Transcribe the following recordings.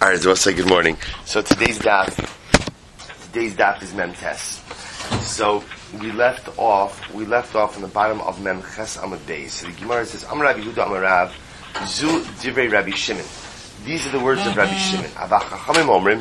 All right, so I'll say good morning. So today's daf is Mem Tes. So we left off on the bottom of Mem Ches Amud Beis. So the Gemara says, Amar Rabbi Yehuda Amar Rav, Zu Divrei Rabbi Shimon. These are the words of Rabbi Shimon. Ava Chachamim Omrim.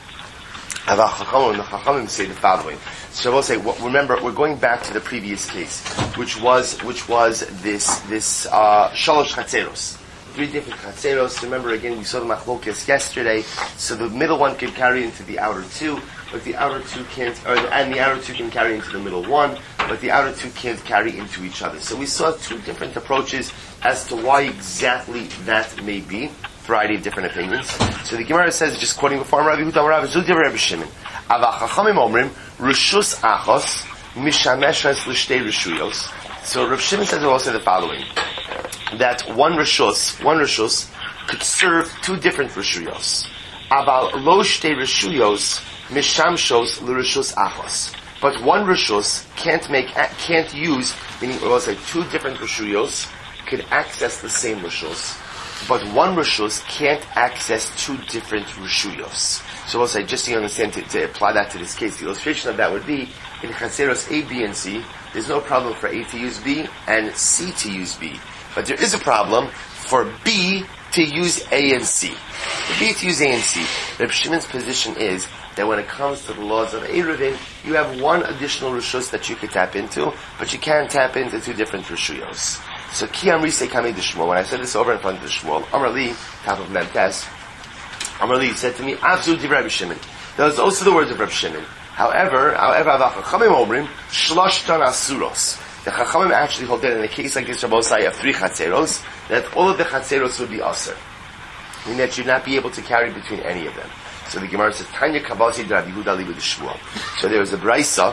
Ava Chachamim, the Chachamim say the following. So we'll say, remember, we're going back to the previous case, which was this Shalosh Chatzeros. 3 different chatzeros. Remember, again, we saw the machlokes yesterday. So the middle one can carry into the outer 2, but the outer 2 can't, and the outer 2 can carry into the middle 1, but the outer 2 can't carry into each other. So we saw 2 different approaches as to why exactly that may be. Variety of different opinions. So the Gemara says, just quoting before, Rabbi Yehuda Rav Zudiv Rabbi Shimon, Ava Chachamim Omrim, Rishus Achos, Mishameshas L'Shtei Rishuyos. So Rav Shimon says also the following, that one rishus could serve 2 different rishuyos. Aval lo shtei rishuyos mishamshos l'rishus achos. But one rishus can't use, meaning we'll say 2 different rishuyos could access the same rishus, but one rishus can't access 2 different rishuyos. So we'll say, just so you understand, to apply that to this case, the illustration of that would be in Chatzeros A, B, and C. There's no problem for A to use B and C to use B. But there is a problem for B to use A and C. For B to use A and C, Reb Shimon's position is that when it comes to the laws of Eruvin, you have 1 additional rishus that you could tap into, but you can't tap into 2 different rishuyos. So Ki Amri Se Kamei D'Shmuel, when I said this over in front of the Shmuel, Amar Li, top of Mem Tes, Amar Li said to me, Absolutely Reb Shimon. Those are also the words of Reb Shimon. However, Chachamim Omrim, Shloshtan Asuros. The Chachamim actually hold that in a case like this, Rabbosai, of 3 chatzeros, that all of the chatzeros would be aser, meaning that you'd not be able to carry between any of them. So the Gemara says, Tanya Kabasi Rabbi Yehuda Libu D'Shmuel. So there is a brisa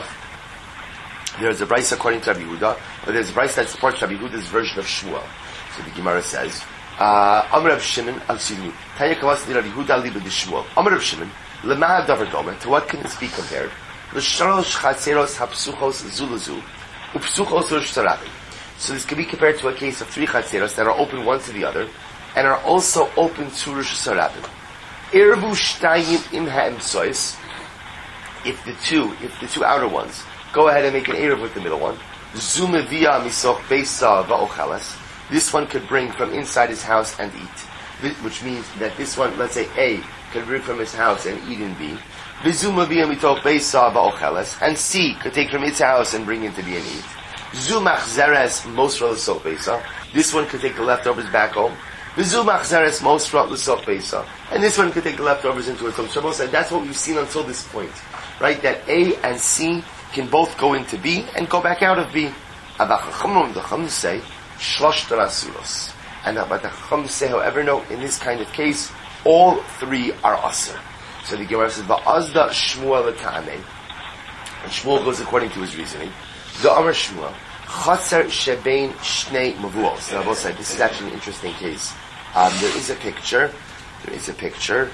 according to Rabbi Yehuda, but there's a brisa that supports Rabbi Yehuda's version of Shmuel. So the Gemara says, Amar Rav Shimon, Tanya Kabasi Rabbi Yehuda Libu D'Shmuel. Amar Rav Shimon, L'mahav Davar Domer, to what can this be compared? L'shalosh chatzeros hapsuchos zulazu. So this can be compared to a case of 3 chatzeros that are open one to the other, and are also open to Rosh Hashanah. Irvu shtayim im ha'emtsois. If the two outer ones go ahead and make an erev with the middle one, zumevia misoch beisa va'ochelas. This one could bring from inside his house and eat, which means that this one, let's say A, could bring from his house and eat in B. And C could take from its house and bring into B and eat. This one could take the leftovers back home. And this one could take the leftovers into its home. Shabbos said that's what we've seen until this point. Right? That A and C can both go into B and go back out of B. And but the Chachamim say, however, no, in this kind of case, all 3 are aser. So the Gemara says, "Va'azda Shmuel l'ta'amei," and Shmuel goes according to his reasoning. The Amar Shmuel, Chatzer shebein shnei mavuos. Now, both sides. This is actually an interesting case. There is a picture. Chatzer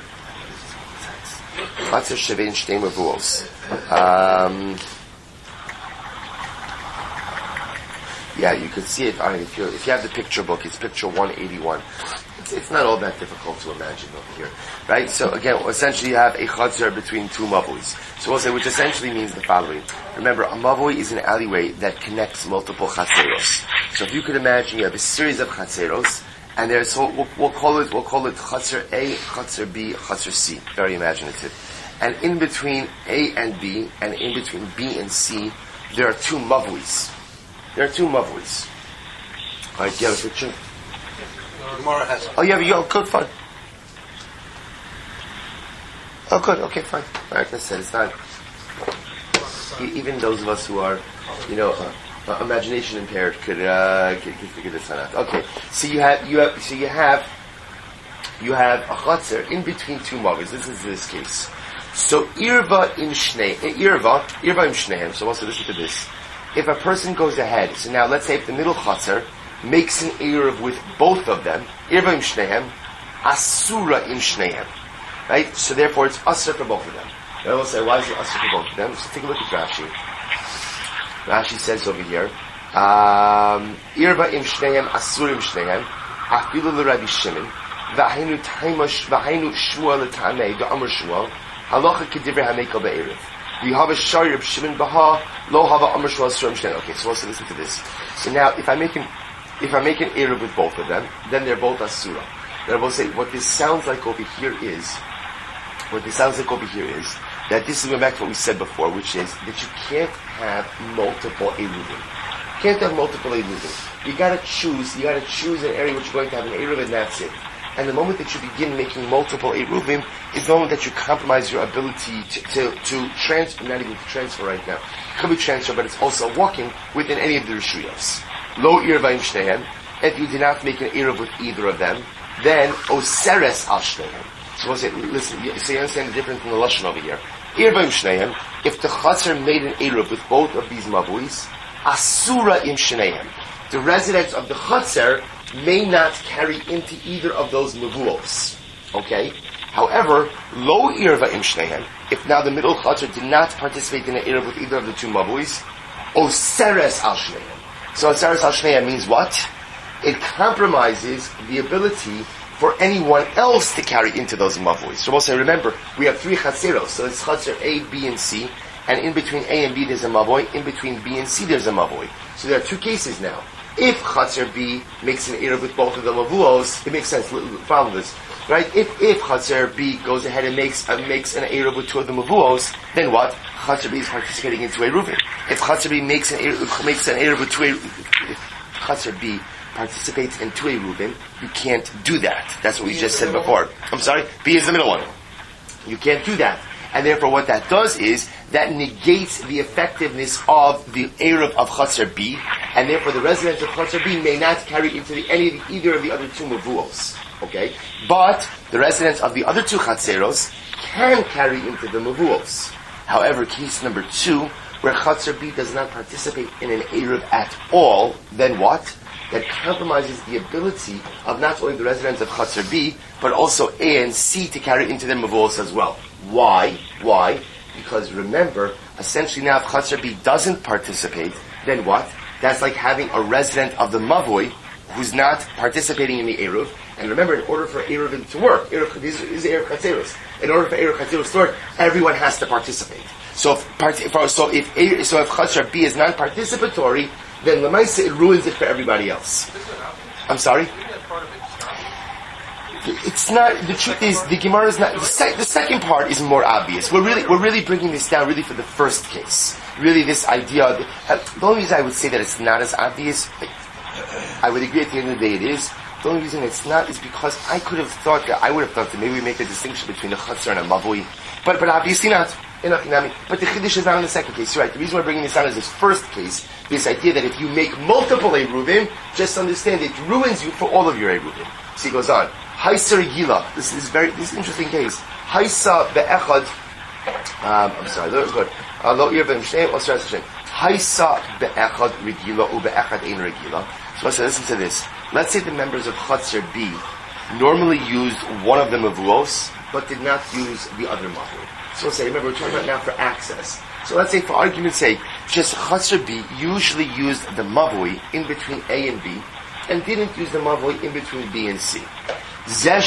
shebein shnei mavuos. Yeah, you could see it. If you have the picture book, it's picture 181. It's not all that difficult to imagine over here, right? So again, essentially you have a chatzar between 2 mavois. So we'll say, which essentially means the following. Remember, a mavoi is an alleyway that connects multiple chatzeros. So if you could imagine, you have a series of chatzeros, and there's, we'll call it chatzar A, chatzar B, chatzar C. Very imaginative. And in between A and B, and in between B and C, there are 2 mavois. Alright, do you have a picture? Oh, you have a good, fine. Oh, good, okay, fine. Alright, let's say it's not. Even those of us who are, imagination impaired could figure this one out. Okay, so you have a chatzar in between 2 mavos. This is this case. So irva im shnehem. So also listen to this. If a person goes ahead, so now let's say if the middle chatzar makes an erev with both of them, irva im shnehem, asura im shnehem, right? So therefore it's asur for both of them. Now we'll say, why is it asur for both of them? So take a look at Rashi. Rashi says over here, irva im shnehem, asur im shnehem, afilu l'Rabbi Shimon, v'hainu shmuel l'tamei da'amr shmuel halacha k'divrei hamekel be'erev. We have a shari of Shimon Baha lo have a amr shmuel surim shnein. Okay, so let's listen to this. So now, if I make an erev with both of them, then they're both asura. Then I will say what this sounds like over here is that this is going back to what we said before, which is that you can't have multiple eruvim. You can't have multiple eruvim. You gotta choose an area which you're going to have an eruv, and that's it. And the moment that you begin making multiple eruvim is the moment that you compromise your ability to transfer, not even to transfer right now. It could be transfer, but it's also walking within any of the rishuyos. Lo irvayim shneihem. If you do not make an eruv with either of them, then oseres al shneihem. So we'll say, listen, so you understand the difference in the lashon over here. Irvayim shneihem. If the chaser made an eruv with both of these mavuis, asura im shneihem. The residents of the chaser may not carry into either of those mavuos. Okay? However, lo irva im shneihem, if now the middle chaser did not participate in an eruv with either of the two mavuis, oseres al shneihem. So oseres al shneihem means what? It compromises the ability for anyone else to carry into those mavuis. So we'll say, remember, we have three chaseros, so it's chaser A, B, and C, and in between A and B there's a mavoi, in between B and C there's a mavoi. So there are two cases now. If Chatzar B makes an eruv with both of the mavuos, it makes sense. Follow this, right? If Chatzar B goes ahead and makes an eruv with two of the mavuos, then what? Chatzar B is participating in two eruvim. If Chatzar B makes an eruv with two, if Chatzar B participates in two eruvim, you can't do that. That's what we just said before. I'm sorry, B is the middle one. You can't do that. And therefore what that does is, that negates the effectiveness of the eruv of Chatzar B, and therefore the residents of Chatzar B may not carry into either of the other two mavuos. Okay? But the residents of the other two Chatzeros can carry into the mavuos. However, case number 2, where Chatzar B does not participate in an eruv at all, then what? That compromises the ability of not only the residents of Chatzar B, but also A and C to carry into their mavuos as well. Why? Because remember, essentially now if Chatzar B doesn't participate, then what? That's like having a resident of the Mavoi who's not participating in the Eruv. And remember, in order for Eruv to work, this is Eruv Chatzeros. In order for Eruv Chatzeros to work, everyone has to participate. So if Chatzar B is non-participatory, then Lamaisa, it ruins it for everybody else. I'm sorry? It's not, the truth is, the Gemara is not, the second part is more obvious. We're really bringing this down really for the first case. Really this idea, the only reason I would say that it's not as obvious, I would agree at the end of the day it is, the only reason it's not is because I would have thought that maybe we make a distinction between a Chatzar and a Mavui, but obviously not. But the Chiddush is not in the second case, you're right. The reason we're bringing this down is this first case, this idea that if you make multiple Eruvim, just understand it ruins you for all of your Eruvim. So he goes on. Haisa Regila. This is an interesting case. Haisa be'echad. I'm sorry. Lo irvim shneim. Haisa be'echad Regila u be'echad ein Regila. So listen to this. Let's say the members of Chatzar B normally used one of the mavuos, but did not use the other mavu. So let's say, remember, we're talking about now for access. So let's say, for argument's sake, just Chatzar B usually used the mavui in between A and B, and didn't use the mavui in between B and C. So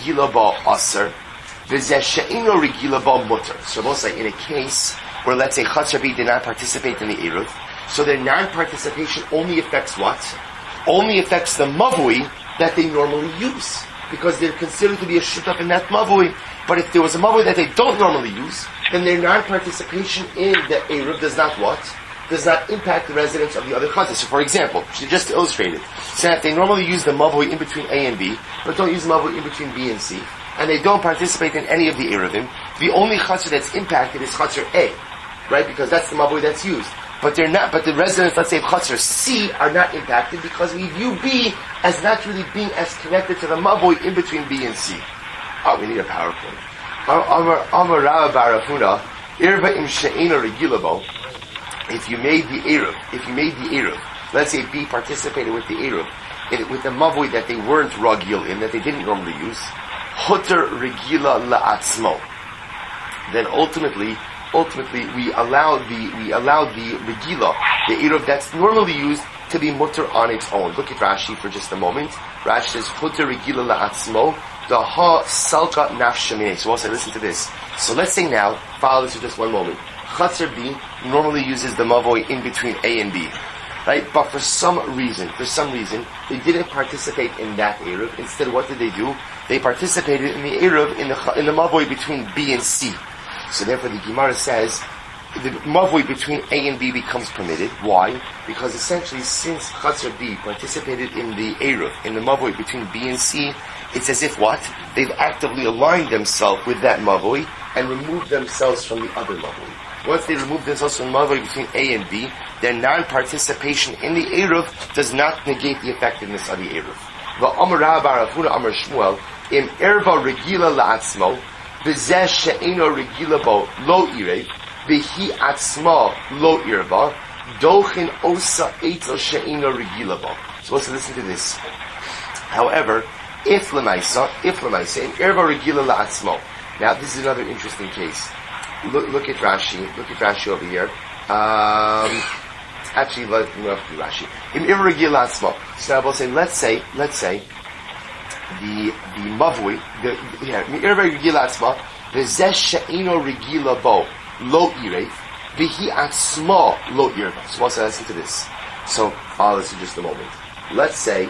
we'll say in a case where let's say Chatzar B did not participate in the Eruv, so their non-participation only affects what? Only affects the mavui that they normally use, because they're considered to be a shutaf in that mavui. But if there was a mavui that they don't normally use, then their non-participation in the Eruv does not what? Does not impact the residents of the other Chatzar. So for example, just to illustrate it, say that they normally use the mavui in between A and B, but don't use the mavui in between B and C, and they don't participate in any of the Eruvim, the only Chatzar that's impacted is Chatzar A, right? Because that's the mavui that's used. But they're not, but the residents, let's say of Chatzar C, are not impacted because we view B as not really being as connected to the mavui in between B and C. Oh, we need a PowerPoint. Amar Rav Barafuna, Irva im she'ena regilabo. If you made the Eruv, let's say B participated with the Eruv, with the mavui that they weren't ragil in, that they didn't normally use, Hutter regila la'atzmo. Then ultimately we allow the regila, the Eruv that's normally used, to be mutter on its own. Look at Rashi for just a moment. Rashi says, Hutter regila la'atzmo, the ha salka nafshamine. So also listen to this. So let's say now, follow this for just one moment. Chatzar B normally uses the mavoi in between A and B, right? But for some reason, they didn't participate in that Eruv. Instead, what did they do? They participated in the Eruv in the mavoi between B and C. So therefore, the Gemara says the mavoi between A and B becomes permitted. Why? Because essentially, since Chatzar B participated in the Eruv, in the mavoi between B and C, it's as if what? They've actively aligned themselves with that mavoi and removed themselves from the other mavoi. Once they remove themselves from the mavoi between A and B, their non-participation in the Eruv does not negate the effectiveness of the Eruv. V'amar Rav bar Avuna Amar Shmuel, im erva regila la'atzmo, v'zeh she'eno regila bo lo irev, v'hi atzma lo irva, dochin osa eitzel she'eno regila bo. So let's listen to this. However, if lemaisa, im erva regila la'atzmo. Now this is another interesting case. Look at Rashi over here. Actually, let's do Rashi. In irregil atzmo. So I will say, let's say, the mavui, in irregil atzmo, v'zeh she'ino regila bo, lo irev, v'hi atzmo lo irva. So also listen to this. So, listen just a moment. Let's say,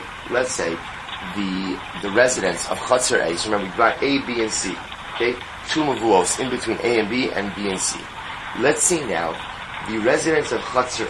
the residents of Chatzar A, so remember, we've got A, B, and C, okay? Two mavuos in between A and B and B and C. Let's see now, the residents of Chatzar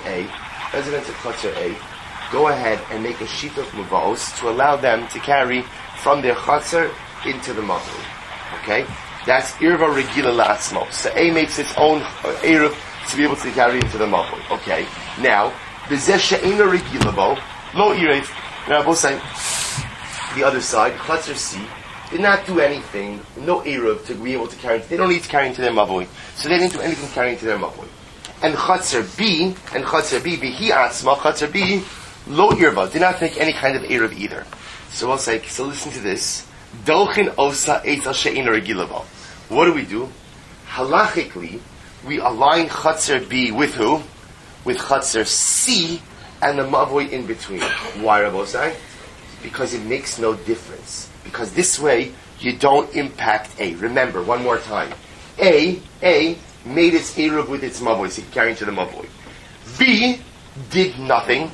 A go ahead and make a sheet of mavuos to allow them to carry from their Chatzar into the mavui. Okay? That's irva regila la'atzmo. So A makes its own eruv to be able to carry into the mavui. Okay? Now, b'zeh she'ena regila bo, lo irev. Now, both sides, the other side, Chatzar C, did not do anything, no Eruv to be able to carry. They don't need to carry into their mavui, so they didn't do anything carrying to their mavui. And Chatzar B, Bihi Atzma, Chatzar B, Lo Irva, did not make any kind of Eruv either. So I'll say, so listen to this. Dolchin Osa Eitel She'in Regilavo. What do? Halachically, we align Chatzar B with who? With Chatzar C and the mavui in between. Why, Rabbosai? Because it makes no difference. Because this way, you don't impact A. Remember, one more time. A made its Eruv with its mavoi, so carrying to the mavoi. B did nothing.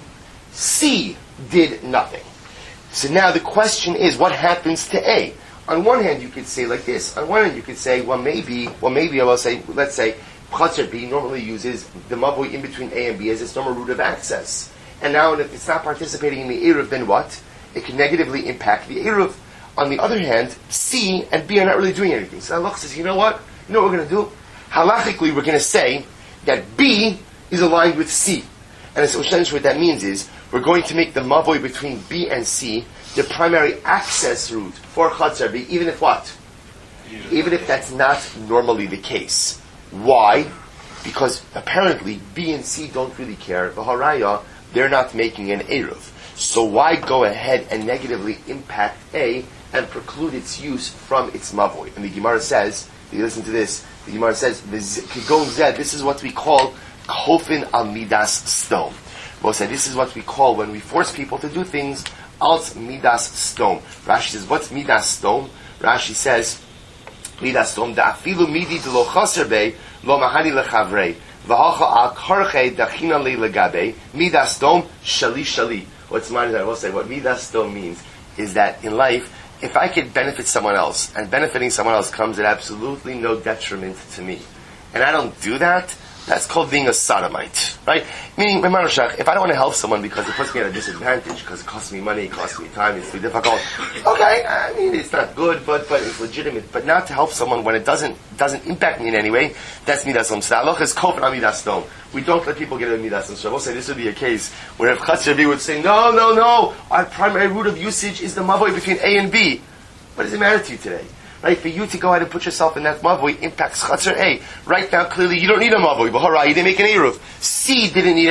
C did nothing. So now the question is, what happens to A? On one hand, you could say like this. On one hand, you could say, well, maybe I will say, let's say, Chatzar B normally uses the mavoi in between A and B as its normal route of access. And now, if it's not participating in the Eruv, then what? It can negatively impact the Eruv. On the other hand, C and B are not really doing anything. So Allah says, you know what we're going to do? Halachically, we're going to say that B is aligned with C. And essentially what that means is, we're going to make the mavoi between B and C the primary access route for Chatzar B, even if what? Even if that's not normally the case. Why? Because apparently B and C don't really care. V'haraya, they're not making an Eruv. So why go ahead and negatively impact A and preclude its use from its mavoi? And the Gemara says, you listen to this, the Gemara says, this is what we call kofin al midas stom. Well, this is what we call when we force people to do things, alt midas stom. Rashi says, what's midas stom? Rashi says, midas stom, da afilu midi de lo chaser be, lo mahani lechavrei, v'hacha al karche dachina le legabe, midas stom, shali shali. What's mine is, I will say, what midas stom means is that in life, if I could benefit someone else, and benefiting someone else comes at absolutely no detriment to me, and I don't do that, that's called being a sodomite, right? Meaning, if I don't want to help someone because it puts me at a disadvantage, because it costs me money, it costs me time, it's too difficult, okay, I mean, it's not good, but it's legitimate. But not to help someone when it doesn't impact me in any way, that's midas stom. So the halacha is kofin al midas stom. We don't let people get a midas stom. So I will say this would be a case where if Chatzar B would say, no, our primary route of usage is the mavoi between A and B. What does it matter to you today? Right, for you to go ahead and put yourself in that mavoi impacts Chatzar A. Right now, clearly, you don't need a mavoi. B'harai, they make an eruv. C doesn't need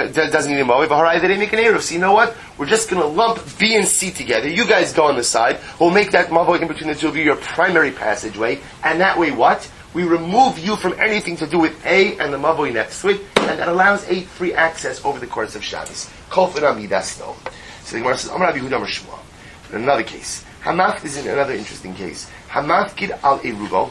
a mavoi. B'harai, they didn't make an eruv. So you know what? We're just going to lump B and C together. You guys go on the side. We'll make that mavoi in between the two of you your primary passageway. And that way, what? We remove you from anything to do with A and the mavoi next to it, and that allows A free access over the course of Shabbos. Kol midas stom. So the Gemara says, Amar Rabbi Yehuda Amar Shmuel. In another case, Hamaf is in another interesting case. Hamafkid al eruvo,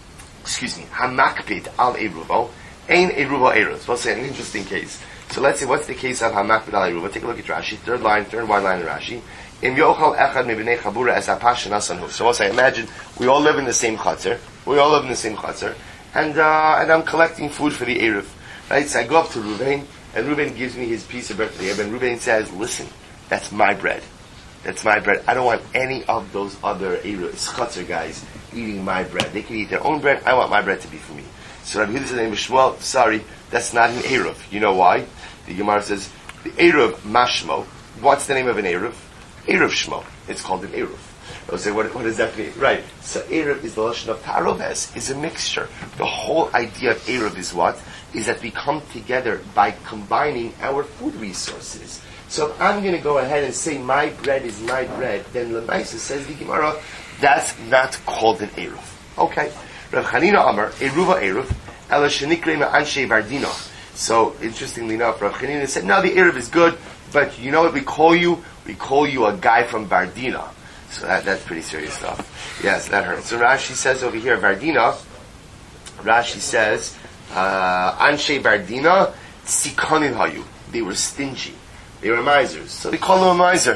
Hamakpid al eruvo, ein eruvo eruv. We'll say an interesting case. So let's see, what's the case of Hamakpid al eruvo? Take a look at Rashi, third line in Rashi. Im yochal echad mebnei chabura es hapash nasanhu. So we'll say, imagine we all live in the same chutzner. And I'm collecting food for the eruv. Right? So I go up to Ruvain, and Ruvain gives me his piece of bread for the eruv, and Ruvain says, listen, that's my bread. That's my bread. I don't want any of those other chutzner guys eating my bread. They can eat their own bread. I want my bread to be for me. So Rabbi Yehuda says, name is Shmuel, sorry, that's not an eruv. You know why? The Gemara says, the eruv mashmo. What's the name of an eruv? Eruv shmo. It's called an eruv. I'll say, what does that mean? Right. So eruv is the lashon of taroves, is a mixture. The whole idea of eruv is what? Is that we come together by combining our food resources. So if I'm going to go ahead and say my bread is my bread, then Lemaisa says the Gemara, that's not called an eruv. Okay. Rav Chanina Amar, eruva eruv, ela shenikre ma'anshe vardina. So interestingly enough, Rav Chanina said, no, the eruv is good, but you know what we call you? We call you a guy from Vardina. So that's pretty serious stuff. Yes, that hurts. So Rashi says over here, Vardina, Rashi says, Anshe Vardina, Sikonin Hayu. They were stingy. They were misers. So they call him a miser.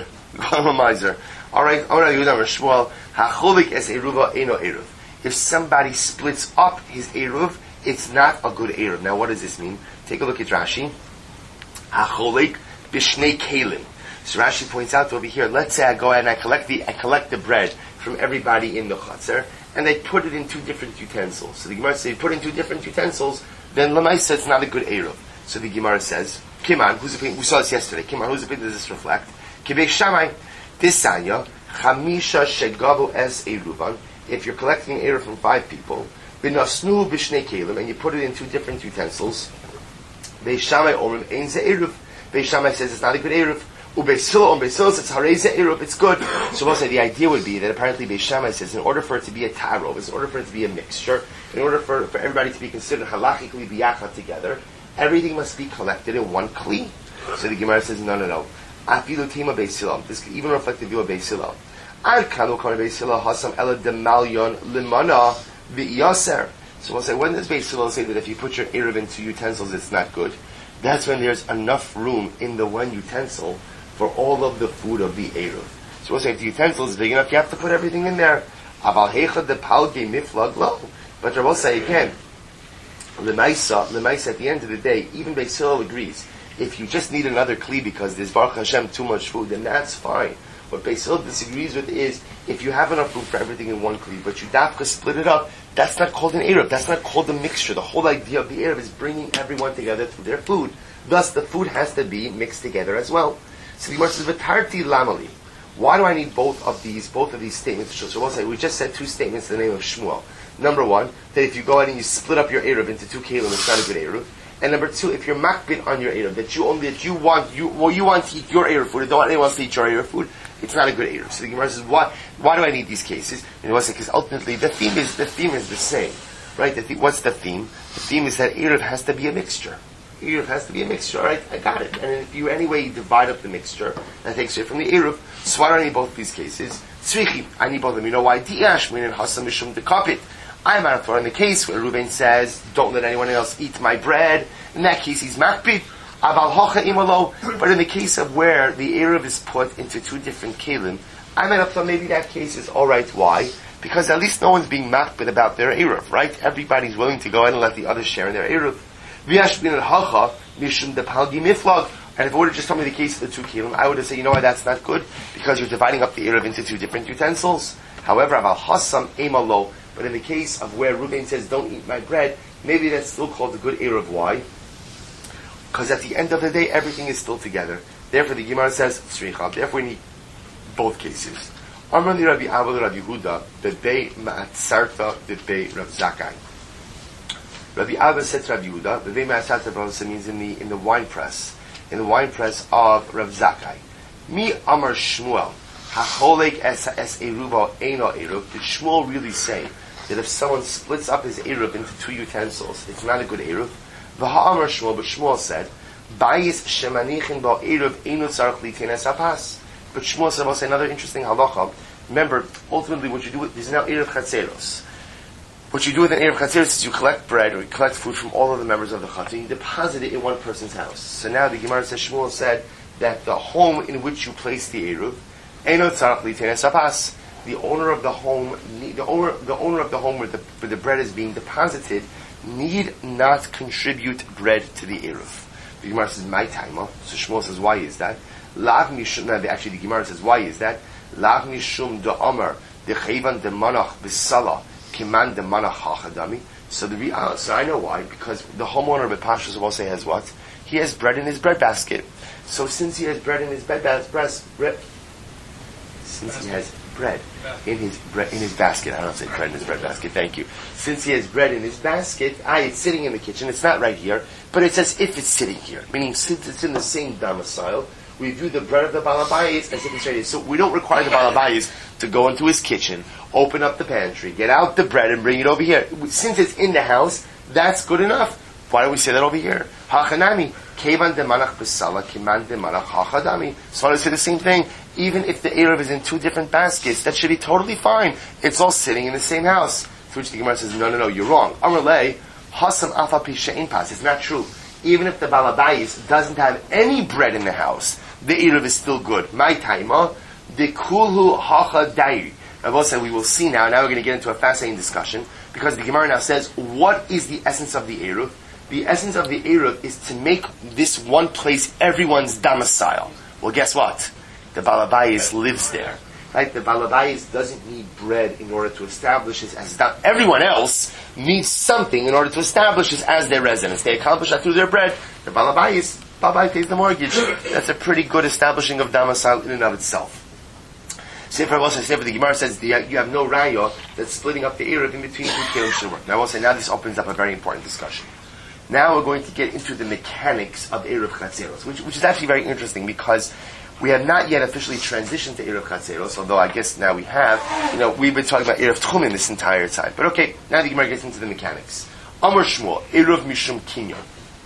Alright, Shmuel, Hacholik es eruva eno eruv. If somebody splits up his eruv, it's not a good eruv. Now what does this mean? Take a look at Rashi. Hacholik bishnei kelim. So Rashi points out over here, let's say I go ahead and I collect the bread from everybody in the chutzner, and I put it in two different utensils. So the Gemara says, you put it in two different utensils, then Lamaisa it's not a good eruv. So the Gemara says, Kiman, who's the opinion? We saw this yesterday. Kiman, whose opinion does this reflect? Kibek Shammai, Tisanya, Chamisha Shegavu es eruvan. If you're collecting eruv from 5 people, Binasnu bishnei kelim, and you put it in two different utensils, Beis Shammai omrim ein ze eruv. Beis Shammai says it's not a good eruv. Beis Hillel says harei eruv, it's good. So we'll say the idea would be that apparently Beis Shammai says in order for it to be a tarov, in order for it to be a mixture, in order for everybody to be considered halachically biyachad together, everything must be collected in one kli. So the Gemara says no. Afilu tema Beis Hillel. This could even reflect the view of Beis Hillel. Al kanu kanu Beis Hillel hasam ela demalyon limana v'yaser. So we'll say, when does Beis Hillel say that if you put your eruv into utensils it's not good? That's when there's enough room in the one utensil for all of the food of the eruv. So we'll say if the utensil is big enough, you have to put everything in there. Aval heicha de palge miflag lo. But I will say again, Lemaisa, at the end of the day, even Beis Hillel agrees. If you just need another kli because there's Baruch Hashem too much food, then that's fine. What Beis Hillel disagrees with is, if you have enough food for everything in one kli, but you dafka split it up, that's not called an eruv. That's not called a mixture. The whole idea of the eruv is bringing everyone together through their food. Thus, the food has to be mixed together as well. So the Gemara says, "V'tarti lamali." Why do I need both of these statements? So we'll say we just said two statements in the name of Shmuel. Number one, that if you go ahead and you split up your eruv into 2 kelim, it's not a good eruv. And number two, if you're makbid on your eruv, that you want to eat your eruv food, and don't want anyone else to eat your eruv food, it's not a good eruv. So the Gemara says, why do I need these cases? And we'll say, because ultimately the theme is the same, right? What's the theme? The theme is that eruv has to be a mixture. Eruv has to be a mixture, alright? I got it. And if you anyway divide up the mixture, that takes away from the eruv. So why do I need both these cases? Tzrichi, I need both of them. You know why? Di'ash min and hasam mishum dekapit. I'm out for in the case where Reuben says, don't let anyone else eat my bread. In that case, he's makbid. Aval hocha imalo. But in the case of where the eruv is put into 2 different kelim, I'm out for maybe that case is alright. Why? Because at least no one's being makbid about their eruv, right? Everybody's willing to go ahead and let the others share in their eruv. V'yash bin al-hacha mishum depalgi miflag. And if it would have just told me the case of the 2 kelim, I would have said, you know why that's not good? Because you're dividing up the eruv into 2 different utensils. However, aval hasam imalo. But in the case of where Reuben says, don't eat my bread, maybe that's still called a good eruv. Why? Because at the end of the day, everything is still together. Therefore, the Gemara says, tzricha. Therefore, we need both cases. Amar li Rabbi Abba Rabbi Yehuda, bebei ma'atzarta bebei Rav Zakkai. Rabbi Abba said to Rabbi Yehuda, bebei ma'atzarta means in the wine press of Rav Zakkai. Mi Amar Shmuel, hacholek es eruva eino eruv. Did Shmuel really say that if someone splits up his eruv into 2 utensils, it's not a good eruv? V'ha'amar Shmuel, but Shmuel said, bayis shemanichin ba eruv einu tzarich litenes hapas. But Shmuel said, I'll say another interesting halacha, remember, ultimately what you do with, this is now Erev Chatzeros. What you do with an Erev Chatzeros is you collect bread or you collect food from all of the members of the Chatzer and you deposit it in one person's house. So now the Gemara says, Shmuel said that the home in which you place the Erev, Eino Tzarach L'Tein Sapas, the owner of the home, the owner of the home where the bread is being deposited, need not contribute bread to the Erev. The Gemara says, my taima. So Shmuel says, why is that? Lav mishum. Now, actually, the Gemara says, why is that? Lav mishum de Omer de Chayvan de Manach b'Sala kiman de Manach hachadami. So I know why. Because the homeowner of Pashas will say has what? He has bread in his bread basket. So since he has bread in his bread basket, since he has bread in his basket. I don't say bread in his bread basket. Thank you. Since he has bread in his basket, it's sitting in the kitchen. It's not right here, but it's as if it's sitting here. Meaning, since it's in the same domicile, we view the bread of the Balabayis as if it's right here. So we don't require the Balabayis to go into his kitchen, open up the pantry, get out the bread, and bring it over here. Since it's in the house, that's good enough. Why don't we say that over here? Hachanami, kevan de manach b'sala, kiman de manach hachadami. So I say the same thing. Even if the Erev is in two different baskets, that should be totally fine. It's all sitting in the same house. To which the Gemara says, no, you're wrong. Amalei, hasam afa pi she'en pas. It's not true. Even if the Balabayis doesn't have any bread in the house, the Erev is still good. My taima, the kulhu hachadai. Rabbi said, we will see now. Now we're going to get into a fascinating discussion, because the Gemara now says, what is the essence of the Erev? The essence of the Erev is to make this one place everyone's domicile. Well, guess what? The Balabayis lives there. Right? The Balabayis doesn't need bread in order to establish it as everyone else needs something in order to establish it as their residence. They accomplish that through their bread. The Balabayis pays the mortgage. That's a pretty good establishing of domicile in and of itself. The Gemara says you have no raya that's splitting up the Erev in between two kelim should work. Now I will say, now this opens up a very important discussion. Now we're going to get into the mechanics of Erev Chatzeros, which is actually very interesting, because we have not yet officially transitioned to Erev Chatzeros, although I guess now we have. We've been talking about Erev Tchumin this entire time. But okay, now the Gemara gets into the mechanics. Amar Shmuel, Erev Mishum Kinyon.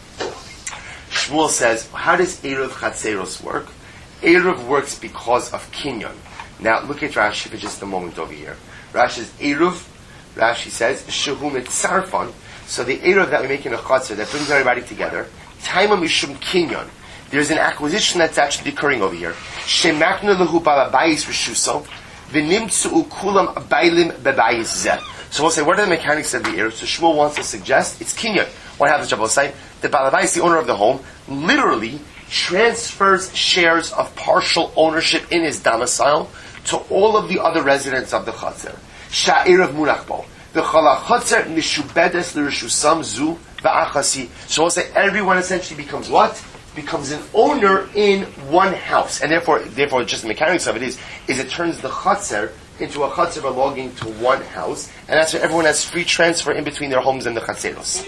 Shmuel says, how does Erev Chatzeros work? Erev works because of Kinyon. Now look at Rashi for just a moment over here. Rashi says, Erev, Rashi says, Shehu Mitzarfon. So the Erev that we make in a Chatzar, that brings everybody together, Taima Mishum Kinyon. There's an acquisition that's actually occurring over here. Shemakna lehu balabayis reshuso, v'nimtzu kulam bailim bebayis zeh. So we'll say, what are the mechanics of the Erev? So Shmuel wants to suggest, it's Kinyon. What happens, Rabbi say? The Balabayis, the owner of the home, literally transfers shares of partial ownership in his domicile to all of the other residents of the Chatzar. Sha'erev munachbo. The Chala Chatzar mishubedes l'reshusam zu v'achasi. So we'll say, everyone essentially becomes what? Becomes an owner in one house. And therefore just the mechanics of it is it turns the Chatzar into a Chatzar belonging to one house, and that's where everyone has free transfer in between their homes and the Chatzeros.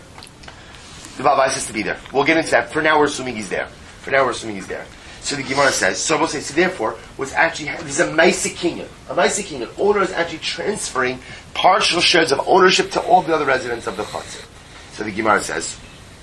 The Balabayis has to be there. We'll get into that. For now we're assuming he's there. So the Gemara says, so we'll say, so therefore, what's actually, there's a Maisa Kinyon. A Maisa Kinyon. Owner is actually transferring partial shares of ownership to all the other residents of the Chatzar. So the Gemara says,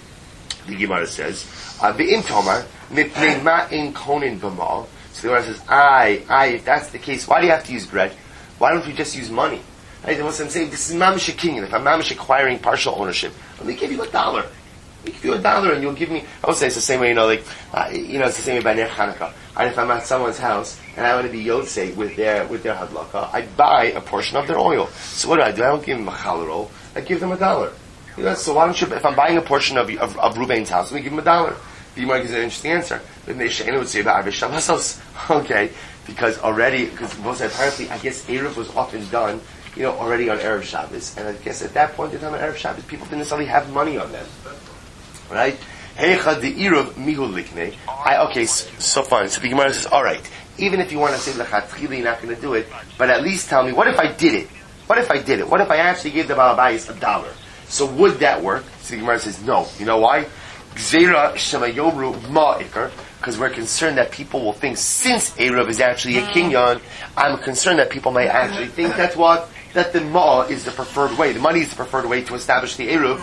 Be'im Tomar, Mipnei Ma'in Konin B'mal. So the Gemara says, if that's the case, why do you have to use bread? Why don't we just use money? Right? I'm saying, this is Mamish Kinyon. If I'm Mamish acquiring partial ownership, let me give you $1. We give you $1 and you'll give me, I would say it's the same way, it's the same way by Ner Chanukah. And if I'm at someone's house and I want to be Yotzei with their Hadlaka, I buy a portion of their oil. So what do? I don't give them a challah roll, I give them $1. So why don't you, if I'm buying a portion of Ruvain's house, let me give him $1. The Gemara gives an interesting answer. Okay, because apparently, I guess Erev was often done, already on Erev Shabbos, and I guess at that point in time on Erev Shabbos, people didn't necessarily have money on them. Right? Okay, so fine. So the Gemara says, all right, even if you want to say l'chatchila you're not going to do it, but at least tell me, what if I did it? What if I actually gave the Balabayis $1? So would that work? So the Gemara says, no. You know why? Because we're concerned that people will think, since Erev is actually a kinyon, I'm concerned that people may actually think that's what? that the ma is the preferred way, the money is the preferred way to establish the eruv.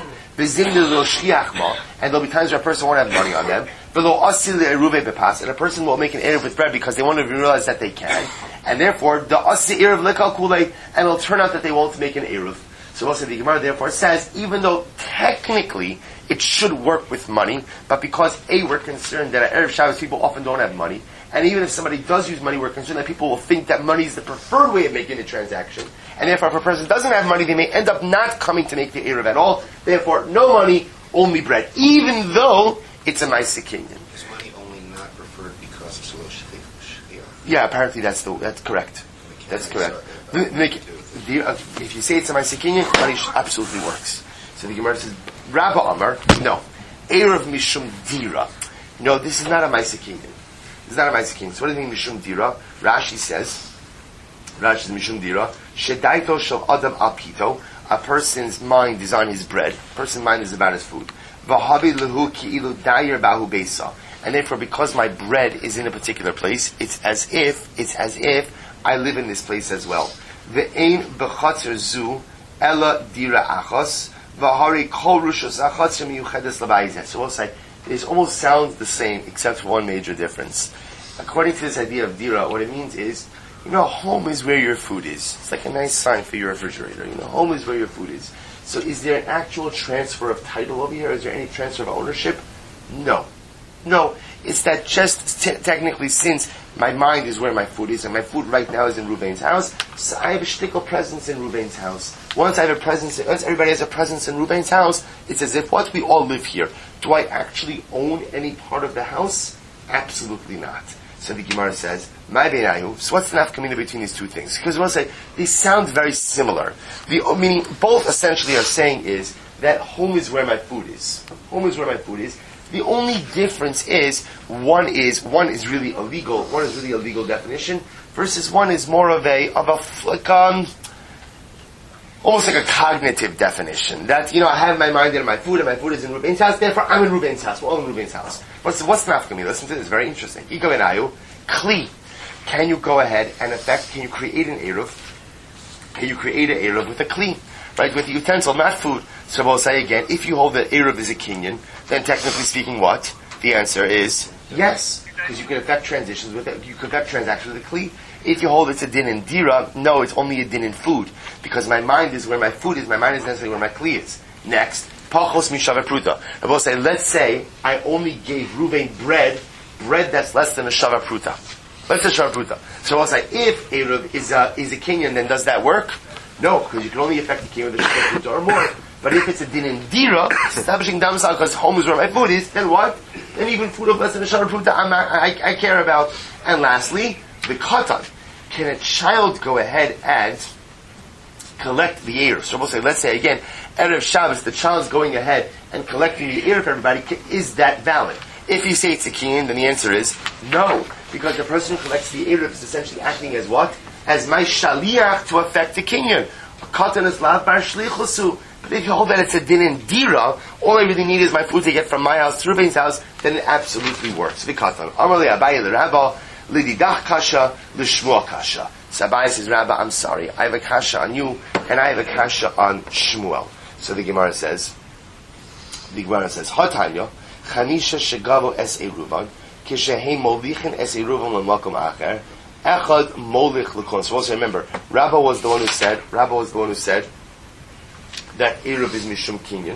And there'll be times where a person won't have money on them. And a person will make an eruv with bread because they won't even realize that they can. And therefore, the asi eruv lekal kulei, and it'll turn out that they won't make an eruv. So also the Gemara therefore says, even though technically it should work with money, but because we're concerned that at Erev Shabbos people often don't have money, and even if somebody does use money, we're concerned that people will think that money is the preferred way of making a transaction. And therefore, if a person doesn't have money, they may end up not coming to make the Erev at all. Therefore, no money, only bread. Even though it's a Maaseh Kinyan. Is money only not preferred because it's Shliach? Yeah, apparently that's correct. That's correct. If you say it's a Maaseh Kinyan, money absolutely works. So the Gemara says, Rabba Amar, no. Erev Mishum Dira. No, this is not a Maaseh Kinyan. It's not a Maaseh Kinyan. So what does it mean, Mishum Dira? Rashi says Mishum Dira, Shedaito Shel Adam Alpito, a person's mind is on his bread, a person's mind is about his food. V'habi lehu ki'ilu dayer bahu beisa. And therefore, because my bread is in a particular place, it's as if I live in this place as well. Ve'ein b'chatzer zu, ela dira achos, v'hari kol rushos achatzer miyuchedes l'bayizeh. So we'll say, it almost sounds the same, except for one major difference. According to this idea of dira, what it means is, home is where your food is. It's like a nice sign for your refrigerator. Home is where your food is. So is there an actual transfer of title over here? Is there any transfer of ownership? No. It's that just technically, since my mind is where my food is, and my food right now is in Ruvain's house, so I have a shtickle presence in Ruvain's house. Once everybody has a presence in Ruvain's house, it's as if, we all live here. Do I actually own any part of the house? Absolutely not. So the Gemara says, so what's the nafkamina between these two things? Because we'll say, they sound very similar. Meaning, both essentially are saying is, that home is where my food is. Home is where my food is. The only difference is, one is really illegal, one is really a legal definition, versus one is more of almost like a cognitive definition. That, I have my mind in my food, and my food is in Ruben's house, therefore I'm in Ruben's house. We're all in Ruben's house. What's nafkamina? Listen to this, very interesting. Iko enayu, kli. Can you go ahead and can you create an eruv? Can you create an eruv with a kli? Right, with a utensil, not food. So we'll say again, if you hold that eruv is a kinyan, then technically speaking, what? The answer is yes, because you can affect transitions with it. You can affect transactions with a kli. If you hold it's a din in dira, no, it's only a din in food, because my mind is where my food is. My mind is necessarily where my kli is. Next, pachos mishava pruta. I will say, let's say I only gave Ruvain bread that's less than a shava pruta. Let's say shava pruta. So I'll say, if eruv is a kinyan, then does that work? No, because you can only affect the kinyan with a shava pruta or more. But if it's a din in dira, establishing damsal because home is where my food is, then what? Then even food of less than a shava pruta, I care about. And lastly, the katan. Can a child go ahead and collect the eruv? So we'll say, let's say again, Erev Shabbos, the child's going ahead and collecting the eruv for everybody. Is that valid? If you say it's a kinyan, then the answer is no, because the person who collects the eruv is essentially acting as what? As my shaliach to affect the kinyan. Katan is lav bar shlichusu. But if you hold that it's a din in dira, all I really need is my food to get from my house to Ruben's house, then it absolutely works. V'katan. Amar li Abaye l'Rabba, l'didach kasha, l'shmuel kasha. So Abaye says, Rabba, I'm sorry, I have a kasha on you, and I have a kasha on Shmuel. So the Gemara says, Hatanya, Chanisha shegavo es eruvan, kishehei molichin es eruvan l'makom acher, echad molich l'kon. So also remember, Rabba was the one who said that eruv is mishum kinyan.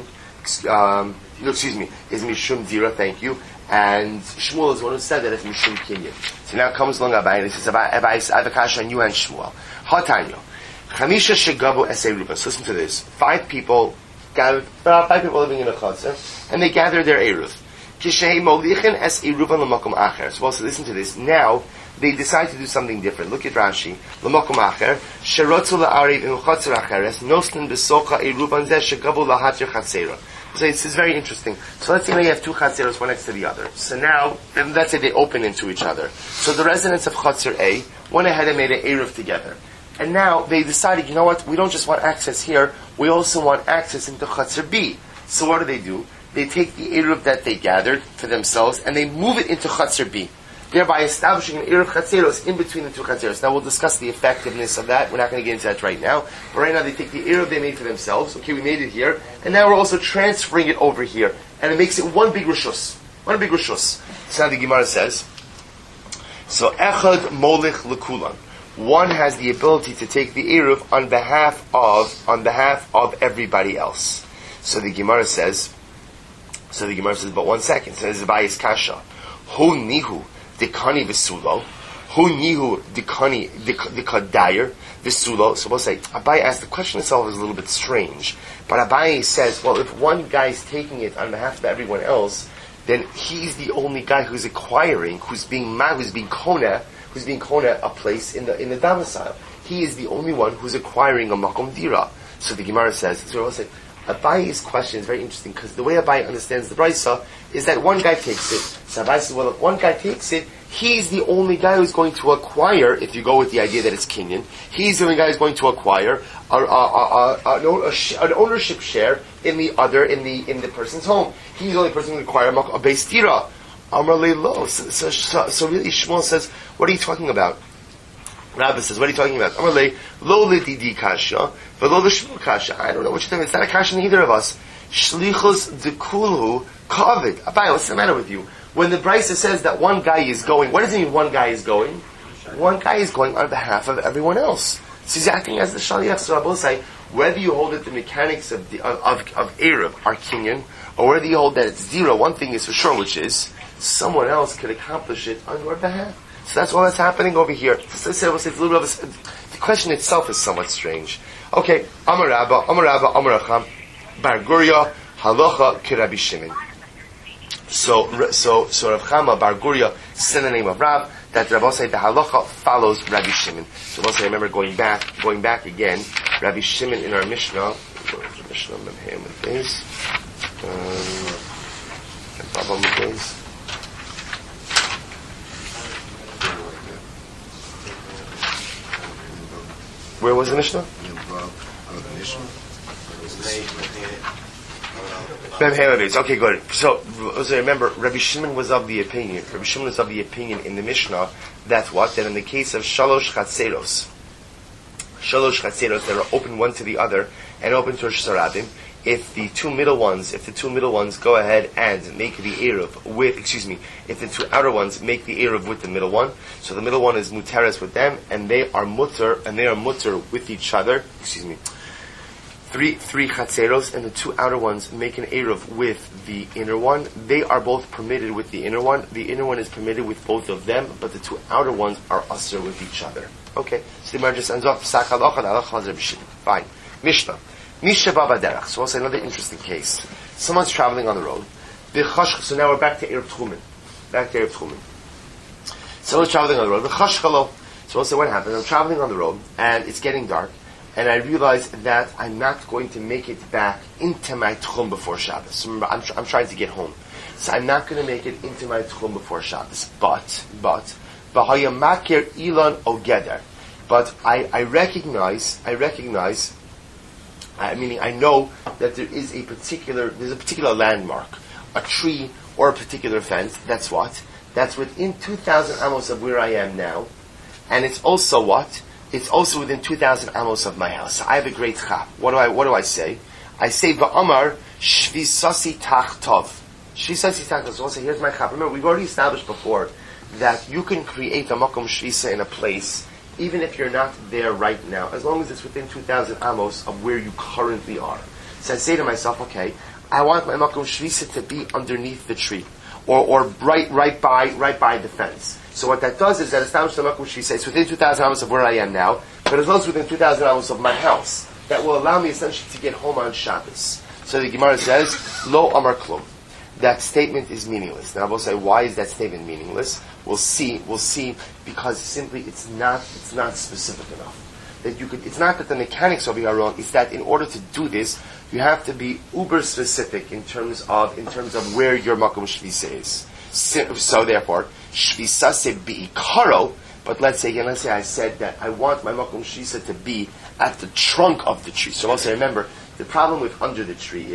Is mishum dira, thank you. And Shmuel is the one who said that it's mishum kinyan. So now comes along Abaye, and he says, I have a kasha on you and Shmuel. Hatanya, Chamisha shegavo es eruvan. So listen to this. 5 people living in a chutzner, and they gather their eruv. Kishei molichin es eruvan l'makom acher. So also listen to this. Now, they decide to do something different. Look at Rashi. L'makom acher, sherotzu la'arev in chutzner acheres, nosnin besocha eruvan zeh shegavu lahatir chatzera. So it's very interesting. So let's say you have 2 chatzeros, one next to the other. So now, and let's say they open into each other. So the residents of Chatzer A went ahead and made an eruv together. And now they decided, you know what, we don't just want access here, we also want access into Chatzer B. So what do? They take the eruv that they gathered for themselves and they move it into Chatzer B. thereby establishing an Eruv Chatzeros in between the two Chatzeros. Now we'll discuss the effectiveness of that. We're not going to get into that right now. But right now they take the Eruv they made for themselves. Okay, we made it here. And now we're also transferring it over here. And it makes it one big Rishus. One big Rishus. So now the Gemara says, so Echad Molich Lekulan. One has the ability to take the Eruv on behalf of everybody else. So the Gemara says, but 1 second. So this is Abaye's Kasha. Hu nihu dekani v'sulo. Hu nihu dekani dekadayer v'sulo. So we'll say, Abaye asked, the question itself is a little bit strange. But Abaye says, well, if one guy is taking it on behalf of everyone else, then he's the only guy who's acquiring, who's being kona a place in the domicile. He is the only one who's acquiring a makom dira. So the Gemara says, so we'll say, Abaye's question is very interesting because the way Abaye understands the Brisa is that one guy takes it. So Abaye says, well, if one guy takes it, he's the only guy who's going to acquire, if you go with the idea that it's Kenyan, he's the only guy who's going to acquire an ownership share in the person's home. He's the only person who can acquire a beis tira. Amar leilo. So really Shmuel says, what are you talking about? Rabbi says, what are you talking about? Amar le lo lididi kasha, v'lo l'shmuel kasha. I don't know what you're talking about. It's not a kasha in either of us. Shlichus dekulhu kavid. Abaye, what's the matter with you? When the Brisa says that one guy is going, what does it mean one guy is going? One guy is going on behalf of everyone else. So he's acting as the shaliach. So I will say, whether you hold that the mechanics of Eruv are Kenyan, or whether you hold that it's zero, one thing is for sure, which is someone else could accomplish it on your behalf. So that's all that's happening over here. So it's a little bit of the question itself is somewhat strange. Okay, Amar Rabba, Amar Acham, Bar Guria, Halacha Kirabi Shimon. So Rav Chama Bar Guria said the name of Rav that Rabbi said the halacha follows Rabbi Shimon. So once I remember going back again, Rabbi Shimon in our Mishnah. Mishnah with this. Problem with this. Where was the Mishnah? Okay, good. So remember, Rabbi Shimon was of the opinion. In the Mishnah that in the case of shalosh chatzeros that are open one to the other and open to Rosh Hashanah, if the two middle ones go ahead and make the Eruv with, if the two outer ones make the Eruv with the middle one, so the middle one is muteres with them, and they are mutter with each other, Three chatzeros, and the two outer ones make an Eruv with the inner one. They are both permitted with the inner one. The inner one is permitted with both of them, but the two outer ones are usher with each other. Okay, so the Gemara just ends off. Fine. Mishnah. Misha Baba Derach. So also another interesting case. Someone's traveling on the road. So now we're back to Erev Tchumen. Someone's traveling on the road. So also what happens? I'm traveling on the road, and it's getting dark. And I realize that I'm not going to make it back into my tchum before Shabbos. Remember, I'm trying to get home. So I'm not going to make it into my tchum before Shabbos. But, B'hayamakir Ilan Ogeder. But I recognize, meaning I know that there's a particular landmark, a tree, or a particular fence. That's within 2,000 amos of where I am now. And it's also what? It's also within 2,000 amos of my house. So I have a great chap. What do I say? I say, Ba'amar shvisasi tachtov. Shvisasi tachtov. So I'll say, here's my chap. Remember, we've already established before that you can create a makom shvisa in a place, even if you're not there right now, as long as it's within 2,000 amos of where you currently are. So I say to myself, okay, I want my makom shvisa to be underneath the tree, or right by the fence. So what that does is that establishes the makom shvisa. It's within 2,000 amos of where I am now, but as well as within 2,000 amos of my house. That will allow me essentially to get home on Shabbos. So the Gemara says, Lo Amar Klum. That statement is meaningless. Now I will say, why is that statement meaningless? We'll see, because simply it's not specific enough. That you could, it's not that the mechanics over here are wrong, it's that in order to do this, you have to be uber specific in terms of where your makom shvisa is. So therefore, shvisa se bi'ikaro, but let's say I said that I want my makom shvisa to be at the trunk of the tree. So also remember, the problem with under the tree is,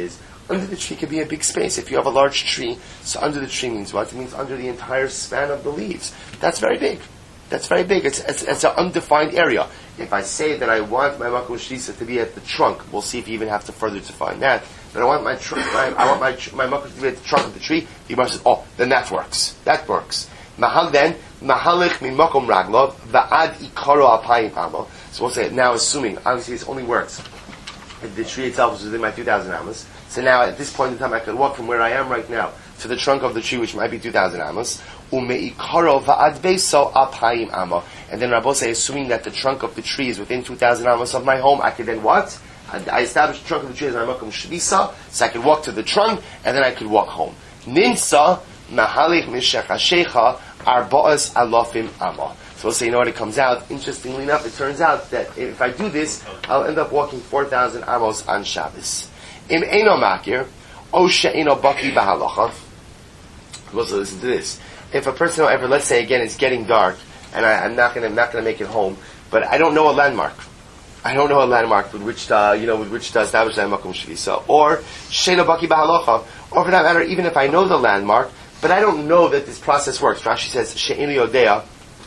Under the tree could be a big space. If you have a large tree, so under the tree means what? It means under the entire span of the leaves. That's very big. That's very big. It's an undefined area. If I say that I want my makom shvisa to be at the trunk, we'll see if you even have to further define that. But I want my trunk. I want my makom to be at the trunk of the tree. The Gemara says, "Oh, then that works. That works." Mahal then mahalich min makom raglov va'ad ikaro apayim amo. So we'll say now, assuming obviously this only works if the tree itself is within my 2,000 amos. So now at this point in time, I could walk from where I am right now to the trunk of the tree, which might be 2,000 amos. Umeikaro va'ad beso apayim amo. And then Rabbi say, assuming that the trunk of the tree is within 2,000 amos of my home, I could then what? I established the trunk of the tree as my makom shvisa, so I could walk to the trunk, and then I could walk home. Ninsa mahalich mishach hashecha arba'as alafim amo. So we'll say, you know what, it comes out, interestingly enough, it turns out that if I do this, I'll end up walking 4,000 amos on Shabbos. Im eino makir, o she'eino baki b'halacha. We'll also listen to this. If a person, however, let's say again, it's getting dark, and I'm not going to make it home, but I don't know a landmark. I don't know a landmark with which to establish that makom shvisa. Or she'eino baki b'halacha. Or for that matter, even if I know the landmark, but I don't know that this process works. Rashi says, she'eino yodea,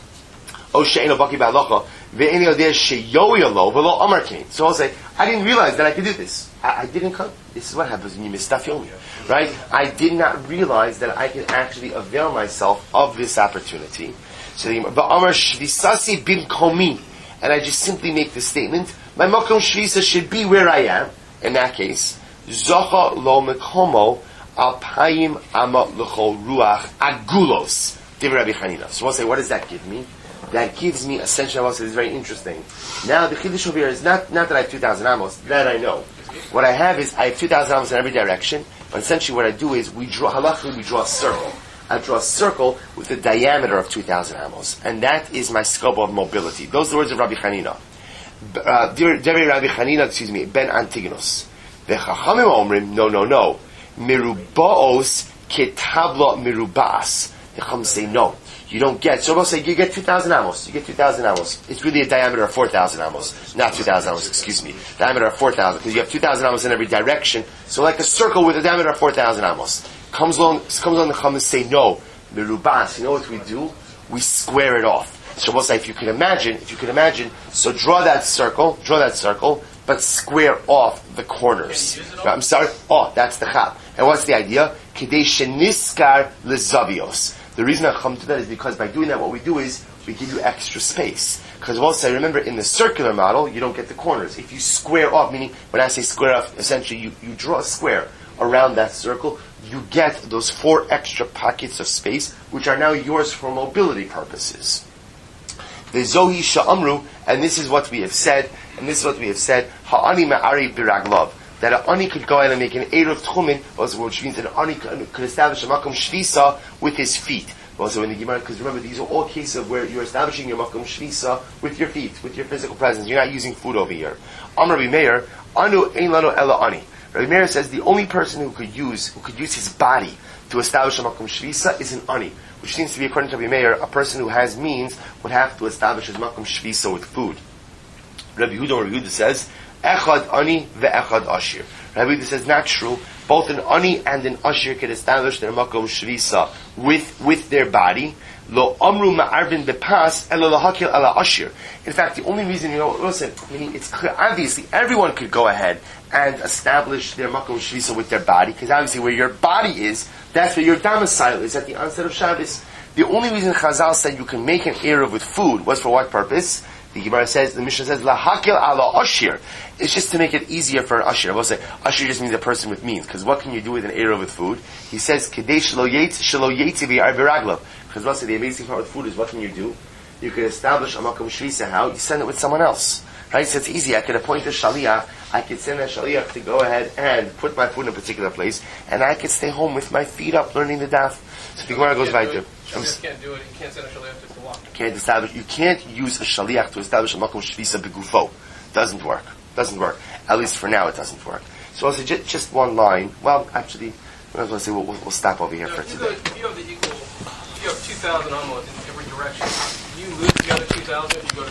o she'eino baki b'halacha, ve'eino yodea she'yoya lo v'lo amar kain. So I'll say, I didn't realize that I could do this. I didn't come. This is what happens when you miss stuff yomi, right? I did not realize that I can actually avail myself of this opportunity. So the Amar shvisasi bin komi, and I just simply make the statement: my makom shvisa should be where I am. In that case, zocha lo mekomo alpayim ama l'chol ruach agulos divrei Rabbi Chanina. So we'll say, what does that give me? That gives me essentially, I will say, it's very interesting. Now the chiddush over here is not that I have 2,000 amos. That I know. What I have is I have 2,000 amos in every direction. But essentially, what I do is we draw a circle. I draw a circle with a diameter of 2,000 amos, and that is my scope of mobility. Those are the words of Rabbi Chanina. Rabbi Chanina, Ben Antigonus. The Chachamim omrim, no. Mirubaos ketabla mirubas. The Chachamim say no. You don't get. So we'll say you get 2,000 amos. You get 2,000 amos. It's really a diameter of 4,000 amos, not 2,000 amos. Excuse me, diameter of 4,000 because you have 2,000 amos in every direction. So like a circle with a diameter of 4,000 amos. Comes along the Chachamim say no. Mirubas. You know what we do? We square it off. So we'll say if you can imagine. So draw that circle, but square off the corners. I'm sorry. Oh, that's the chap. And what's the idea? Kedei sheniskar lezavios. The reason I come to that is because by doing that, what we do is we give you extra space. Because we'll say, remember, in the circular model, you don't get the corners. If you square off, meaning when I say square off, essentially you draw a square around that circle, you get those 4 extra pockets of space, which are now yours for mobility purposes. The Zohi Sha'amru, and this is what we have said, Ha'ani ma'ari biraglov, that an ani could go ahead and make an eruv tchumin, which means that an ani could establish a makom shvisa with his feet. Also in the Gemara, because remember, these are all cases where you're establishing your makom shvisa with your feet, with your physical presence. You're not using food over here. Amar Rabbi Meir, anu ein lano ela ani. Rabbi Meir says the only person who could use his body to establish a makom shvisa is an ani, which seems to be, according to Rabbi Meir, a person who has means would have to establish his makom shvisa with food. Rabbi Yehuda says, Echad ani ve'echad ashir. Rabbi Yehuda says, not true. Both an ani and an ashir can establish their makom shvisa with their body. Lo amru ma'arvin bepas ela lahakil ala ashir. In fact, the only reason, listen, meaning it's clear, obviously, everyone could go ahead and establish their makom shvisa with their body, because obviously where your body is, that's where your domicile is at the onset of Shabbos. The only reason Chazal said you can make an eruv with food was for what purpose? The Gemara says, the Mishnah says, lahakil ala ashir. It's just to make it easier for an ashir. I will say, ashir just means a person with means, because what can you do with an eruv with food? He says, kedei shelo yetzi v'yar b'raglav. Because we'll say, the amazing part with food is, what can you do? You can establish a makom shvisa. How? You send it with someone else. Right? So it's easy. I could appoint a shaliach. I could send a shaliach to go ahead and put my food in a particular place, and I could stay home with my feet up learning the daf. So the Gemara goes by to. Shaliach can't do it. You can't send a shaliach just to walk. You can't use a shaliach to establish a makom shvisa begufo. Doesn't work. At least for now, it doesn't work. So I'll say just one line. Well, actually, I was going to say we'll stop over here for today. If you have 2,000 amos in every direction, you lose the other 2,000 if you go to